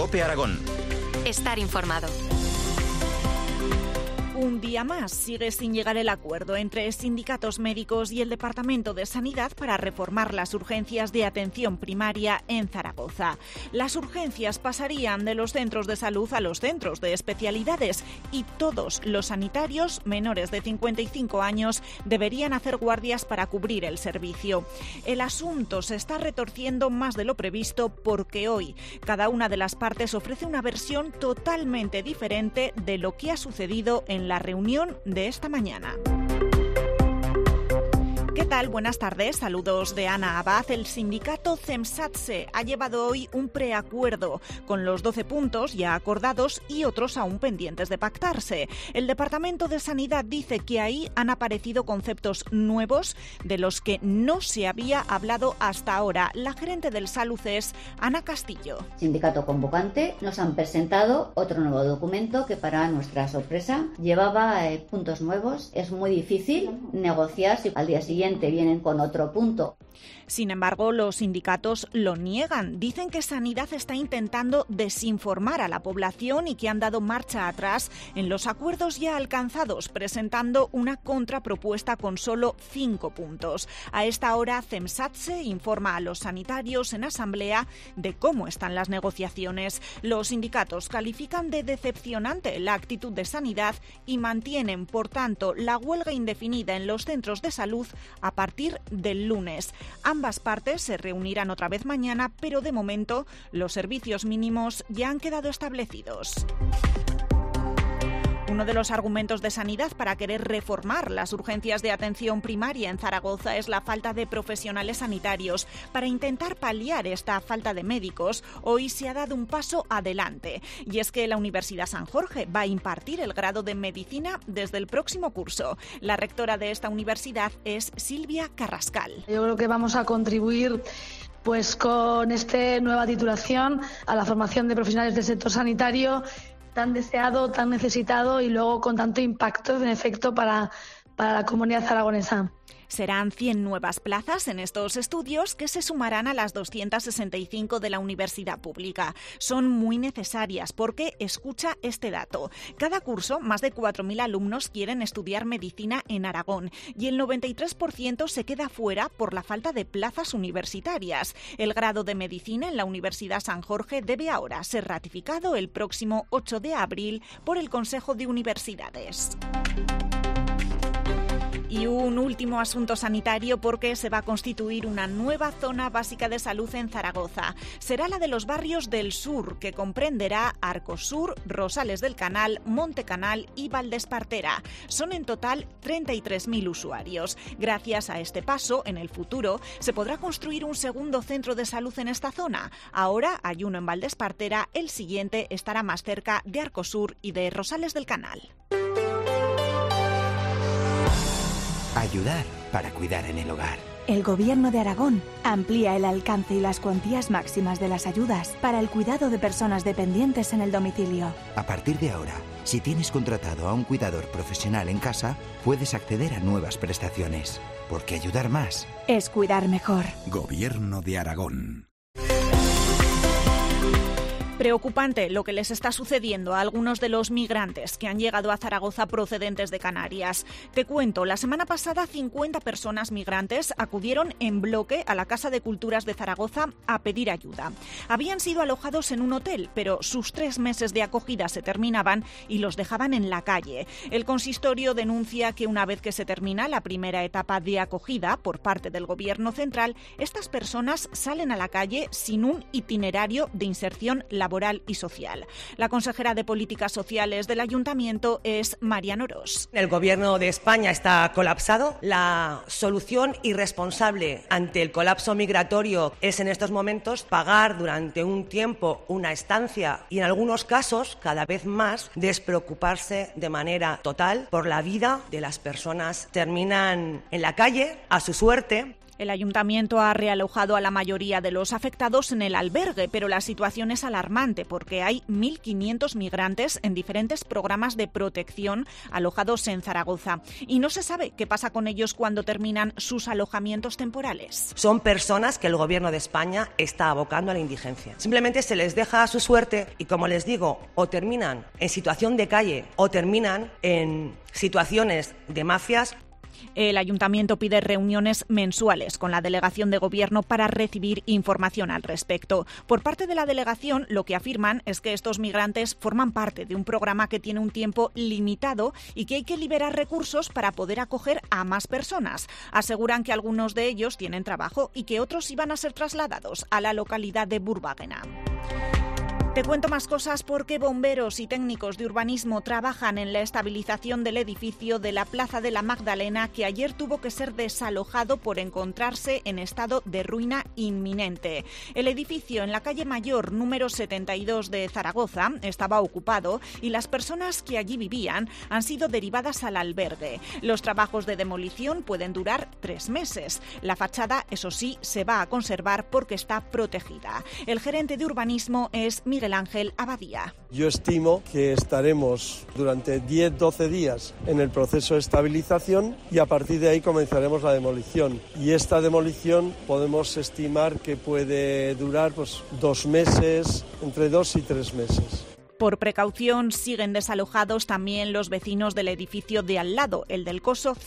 COPE Aragón. Estar informado. Un día más sigue sin llegar el acuerdo entre sindicatos médicos y el Departamento de Sanidad para reformar las urgencias de atención primaria en Zaragoza. Las urgencias pasarían de los centros de salud a los centros de especialidades y todos los sanitarios menores de 55 años deberían hacer guardias para cubrir el servicio. El asunto se está retorciendo más de lo previsto porque hoy cada una de las partes ofrece una versión totalmente diferente de lo que ha sucedido en la reunión de esta mañana. ¿Qué tal? Buenas tardes. Saludos de Ana Abad. El sindicato CEMSATSE ha llevado hoy un preacuerdo con los 12 puntos ya acordados y otros aún pendientes de pactarse. El Departamento de Sanidad dice que ahí han aparecido conceptos nuevos de los que no se había hablado hasta ahora. La gerente del Salud es Ana Castillo. Sindicato convocante nos han presentado otro nuevo documento que, para nuestra sorpresa, llevaba puntos nuevos. Es muy difícil negociar si al día siguiente vienen con otro punto. Sin embargo, los sindicatos lo niegan. Dicen que Sanidad está intentando desinformar a la población y que han dado marcha atrás en los acuerdos ya alcanzados, presentando una contrapropuesta con solo 5 puntos. A esta hora, CEMSATSE informa a los sanitarios en asamblea de cómo están las negociaciones. Los sindicatos califican de decepcionante la actitud de Sanidad y mantienen, por tanto, la huelga indefinida en los centros de salud a partir del lunes. Ambas partes se reunirán otra vez mañana, pero de momento los servicios mínimos ya han quedado establecidos. Uno de los argumentos de Sanidad para querer reformar las urgencias de atención primaria en Zaragoza es la falta de profesionales sanitarios. Para intentar paliar esta falta de médicos, hoy se ha dado un paso adelante. Y es que la Universidad San Jorge va a impartir el grado de Medicina desde el próximo curso. La rectora de esta universidad es Silvia Carrascal. Yo creo que vamos a contribuir con esta nueva titulación a la formación de profesionales del sector sanitario, tan deseado, tan necesitado y luego con tanto impacto, en efecto, para la comunidad aragonesa. Serán 100 nuevas plazas en estos estudios que se sumarán a las 265 de la universidad pública. Son muy necesarias porque, escucha este dato, cada curso más de 4.000 alumnos quieren estudiar medicina en Aragón y el 93% se queda fuera por la falta de plazas universitarias. El grado de medicina en la Universidad San Jorge debe ahora ser ratificado el próximo 8 de abril por el Consejo de Universidades. Y un último asunto sanitario porque se va a constituir una nueva zona básica de salud en Zaragoza. Será la de los barrios del sur, que comprenderá Arcosur, Rosales del Canal, Montecanal y Valdespartera. Son en total 33.000 usuarios. Gracias a este paso, en el futuro, se podrá construir un segundo centro de salud en esta zona. Ahora hay uno en Valdespartera, el siguiente estará más cerca de Arcosur y de Rosales del Canal. Ayudar para cuidar en el hogar. El Gobierno de Aragón amplía el alcance y las cuantías máximas de las ayudas para el cuidado de personas dependientes en el domicilio. A partir de ahora, si tienes contratado a un cuidador profesional en casa, puedes acceder a nuevas prestaciones. Porque ayudar más es cuidar mejor. Gobierno de Aragón. Preocupante lo que les está sucediendo a algunos de los migrantes que han llegado a Zaragoza procedentes de Canarias. Te cuento, la semana pasada 50 personas migrantes acudieron en bloque a la Casa de Culturas de Zaragoza a pedir ayuda. Habían sido alojados en un hotel, pero sus 3 meses de acogida se terminaban y los dejaban en la calle. El consistorio denuncia que una vez que se termina la primera etapa de acogida por parte del Gobierno central, estas personas salen a la calle sin un itinerario de inserción laboral y social. La consejera de Políticas Sociales del Ayuntamiento es Mariano Ros. El Gobierno de España está colapsado. La solución irresponsable ante el colapso migratorio es en estos momentos pagar durante un tiempo una estancia y en algunos casos, cada vez más, despreocuparse de manera total por la vida de las personas. Terminan en la calle a su suerte. El ayuntamiento ha realojado a la mayoría de los afectados en el albergue, pero la situación es alarmante porque hay 1.500 migrantes en diferentes programas de protección alojados en Zaragoza. Y no se sabe qué pasa con ellos cuando terminan sus alojamientos temporales. Son personas que el Gobierno de España está abocando a la indigencia. Simplemente se les deja a su suerte y, como les digo, o terminan en situación de calle o terminan en situaciones de mafias. El ayuntamiento pide reuniones mensuales con la delegación de gobierno para recibir información al respecto. Por parte de la delegación, lo que afirman es que estos migrantes forman parte de un programa que tiene un tiempo limitado y que hay que liberar recursos para poder acoger a más personas. Aseguran que algunos de ellos tienen trabajo y que otros iban a ser trasladados a la localidad de Burbáguena. Te cuento más cosas porque bomberos y técnicos de urbanismo trabajan en la estabilización del edificio de la Plaza de la Magdalena, que ayer tuvo que ser desalojado por encontrarse en estado de ruina inminente. El edificio en la calle Mayor número 72 de Zaragoza estaba ocupado y las personas que allí vivían han sido derivadas al albergue. Los trabajos de demolición pueden durar 3 meses. La fachada, eso sí, se va a conservar porque está protegida. El gerente de urbanismo es Miguel Ángel Abadía. Yo estimo que estaremos durante 10-12 días en el proceso de estabilización y a partir de ahí comenzaremos la demolición. Y esta demolición podemos estimar que puede durar 2 meses, entre 2 y 3 meses. Por precaución, siguen desalojados también los vecinos del edificio de al lado, el del Coso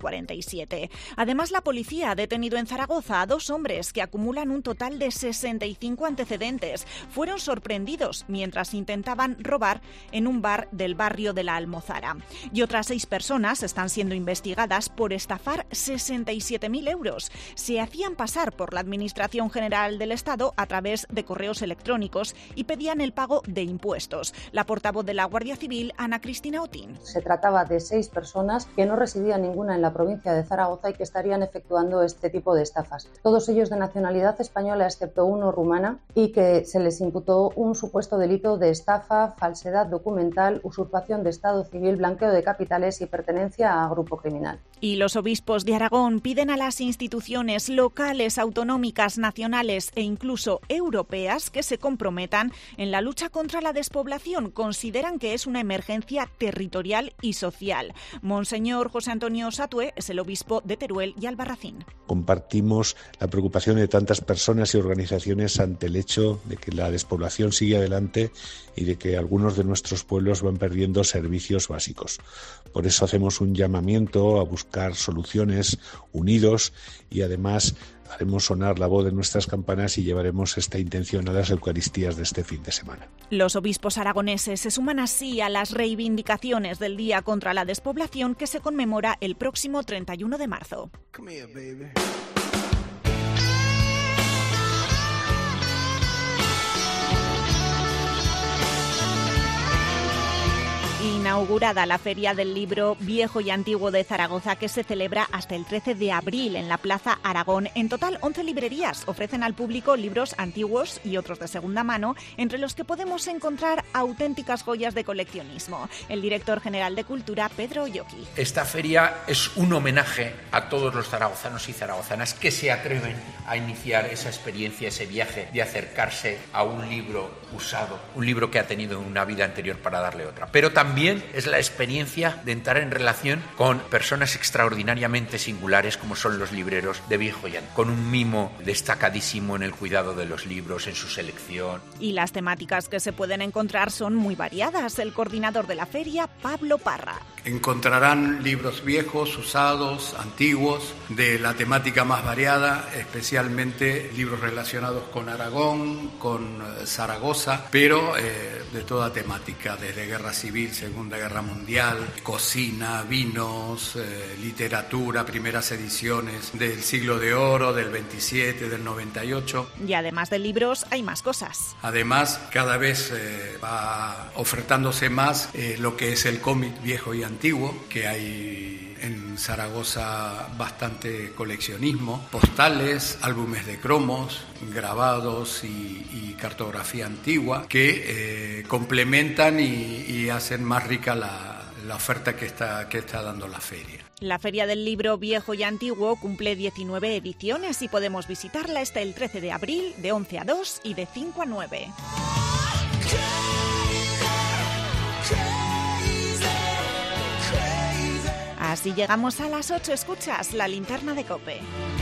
147. Además, la policía ha detenido en Zaragoza a 2 hombres que acumulan un total de 65 antecedentes. Fueron sorprendidos mientras intentaban robar en un bar del barrio de la Almozara. Y otras 6 personas están siendo investigadas por estafar 67.000 euros. Se hacían pasar por la Administración General del Estado a través de correos electrónicos y pedían el pago de impuestos. La portavoz de la Guardia Civil, Ana Cristina Otín. Se trataba de 6 personas que no residían ninguna en la provincia de Zaragoza y que estarían efectuando este tipo de estafas. Todos ellos de nacionalidad española, excepto uno rumana, y que se les imputó un supuesto delito de estafa, falsedad documental, usurpación de estado civil, blanqueo de capitales y pertenencia a grupo criminal. Y los obispos de Aragón piden a las instituciones locales, autonómicas, nacionales e incluso europeas que se comprometan en la lucha contra la despoblación. Consideran que es una emergencia territorial y social. Monseñor José Antonio Satué es el obispo de Teruel y Albarracín. Compartimos la preocupación de tantas personas y organizaciones ante el hecho de que la despoblación sigue adelante y de que algunos de nuestros pueblos van perdiendo servicios básicos. Por eso hacemos un llamamiento a buscar soluciones unidos y además haremos sonar la voz de nuestras campanas y llevaremos esta intención a las Eucaristías de este fin de semana. Los obispos aragoneses se suman así a las reivindicaciones del Día contra la Despoblación que se conmemora el próximo 31 de marzo. Come here, baby. Inaugurada la Feria del Libro Viejo y Antiguo de Zaragoza, que se celebra hasta el 13 de abril en la Plaza Aragón. En total, 11 librerías ofrecen al público libros antiguos y otros de segunda mano, entre los que podemos encontrar auténticas joyas de coleccionismo. El director general de Cultura, Pedro Oyoki. Esta feria es un homenaje a todos los zaragozanos y zaragozanas que se atreven a iniciar esa experiencia, ese viaje de acercarse a un libro usado, un libro que ha tenido una vida anterior para darle otra. Pero también es la experiencia de entrar en relación con personas extraordinariamente singulares como son los libreros de Viejo y Antiguo, con un mimo destacadísimo en el cuidado de los libros, en su selección. Y las temáticas que se pueden encontrar son muy variadas. El coordinador de la feria, Pablo Parra. Encontrarán libros viejos, usados, antiguos, de la temática más variada, especialmente libros relacionados con Aragón, con Zaragoza, pero de toda temática, desde Guerra Civil, Segunda Guerra Mundial, cocina, vinos, literatura, primeras ediciones del Siglo de Oro, del 27, del 98. Y además de libros, hay más cosas. Además, cada vez va ofertándose más lo que es el cómic viejo y antiguo, que hay en Zaragoza bastante coleccionismo, postales, álbumes de cromos, grabados y cartografía antigua que complementan y hacen más rica la oferta que está dando la feria. La Feria del Libro Viejo y Antiguo cumple 19 ediciones y podemos visitarla hasta el 13 de abril de 11 a 2 y de 5 a 9. Así llegamos a las 8. Escuchas La Linterna de COPE.